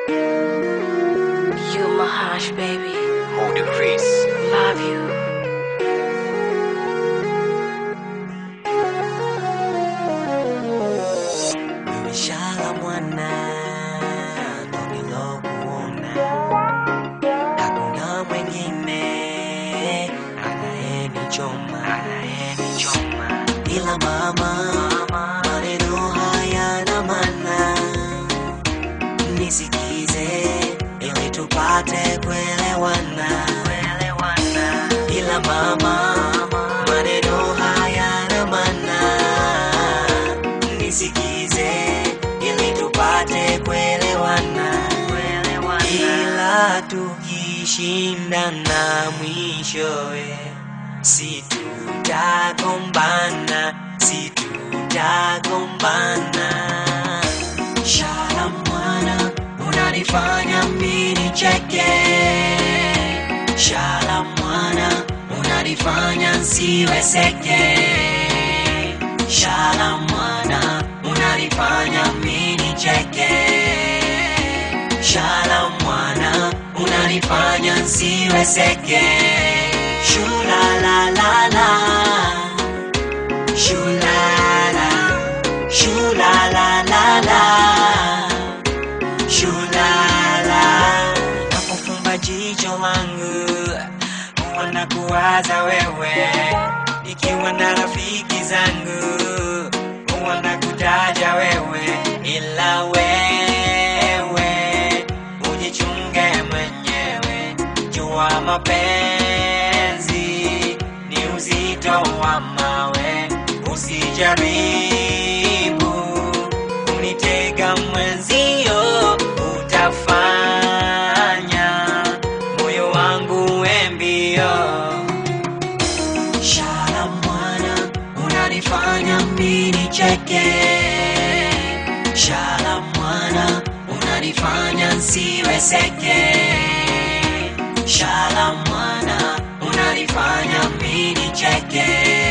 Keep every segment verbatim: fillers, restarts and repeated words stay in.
You my hush, baby. Hold the Chris. Love you. Nimeshala mwana ndo nilokuona, hakuna mwengine anayenichoma, anayenichoma ila mama, maneno hayana maana. Nisikize ili tupate kuelewana, ila mama, maneno hayana maana. Nisikize ili tupate kuelewana, ila tukishindana mwishowe situtagombana, situtagombana. Shala mwana, unanifanya mimi nicheke. Shala mwana, unanifanya nsiwezeke. Shala mwana, unanifanya mimi nicheke. Shala mwana, unanifanya nsiwezeke. Shula la la la, shula la, shula la la la, shula la. Napofumba jicho langu huwa nakuwaza wewe, nikiwa na rafiki zangu huwa nakutaja wewe, ila wewe ujichunge mwenyewe. Jua mapenzi ni uzito wa mawe, usijaribu kunitega mwenzio, utafanya moyo wangu uwe mbio. Shala mwana, unanifanya mimi nicheke. Shala mwana, unanifanya nsiwezeke. Shala mwana, unanifanya mimi nicheke.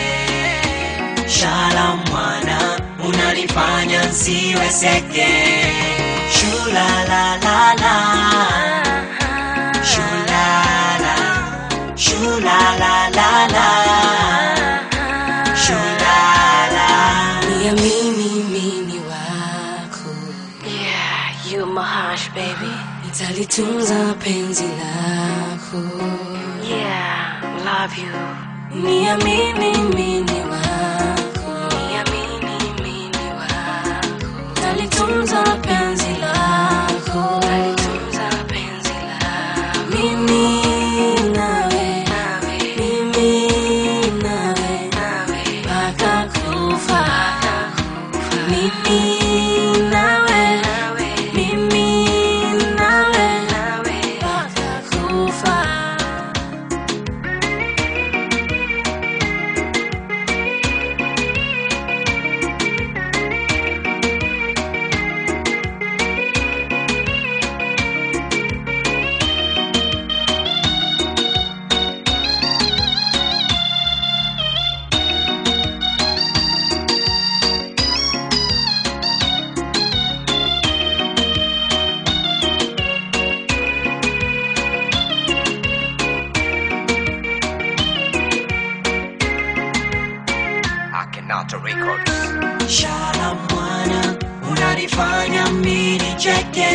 Shala mwana, unanifanya nsiwezeke. Shula la la la, shula la, shula la la la, shula la. Niamini mimi wako, Yeah, you my hush, baby. nitalitunza penzi lako. Yeah, love you. Niamini mimi wako, Niamini mimi wako. nitalitunza penzi lako. Tunza penzi lako. Mimi nawe, Nawe, mimi nawe, nawe, mpaka kufa. kufa. Mimi nawe, Nawe, mimi nawe, nawe. mpaka kufa. Akhenaten Records. Shala mwana, unanifanya mimi nicheke.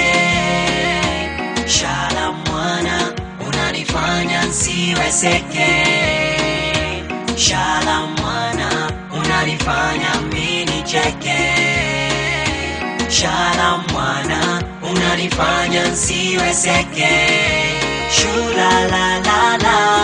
Shala mwana, unanifanya nsiwezeke. Shala mwana, unanifanya mimi nicheke. Shala mwana, unanifanya nsiwezeke. Shula la la la,